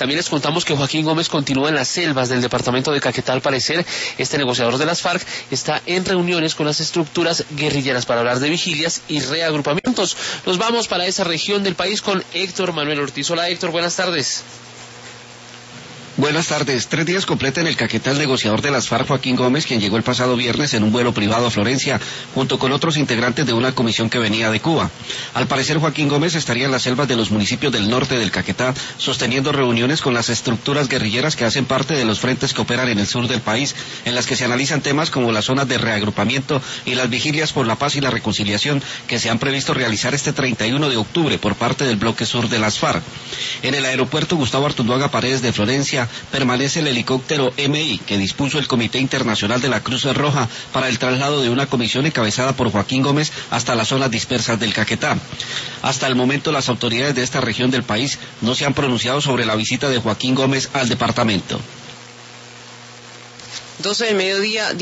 También les contamos que Joaquín Gómez continúa en las selvas del departamento de Caquetá. Al parecer, este negociador de las FARC está en reuniones con las estructuras guerrilleras para hablar de vigilias y reagrupamientos. Nos vamos para esa región del país con Héctor Manuel Ortiz. Hola Héctor, buenas tardes. Buenas tardes. 3 días completa en el Caquetá el negociador de las FARC, Joaquín Gómez, quien llegó el pasado viernes en un vuelo privado a Florencia, junto con otros integrantes de una comisión que venía de Cuba. Al parecer, Joaquín Gómez estaría en las selvas de los municipios del norte del Caquetá, sosteniendo reuniones con las estructuras guerrilleras que hacen parte de los frentes que operan en el sur del país, en las que se analizan temas como las zonas de reagrupamiento y las vigilias por la paz y la reconciliación que se han previsto realizar este 31 de octubre por parte del bloque sur de las FARC. En el aeropuerto Gustavo Artunduaga Paredes de Florencia, permanece el helicóptero MI que dispuso el Comité Internacional de la Cruz Roja para el traslado de una comisión encabezada por Joaquín Gómez hasta las zonas dispersas del Caquetá. Hasta el momento las autoridades de esta región del país no se han pronunciado sobre la visita de Joaquín Gómez al departamento. 12 del mediodía.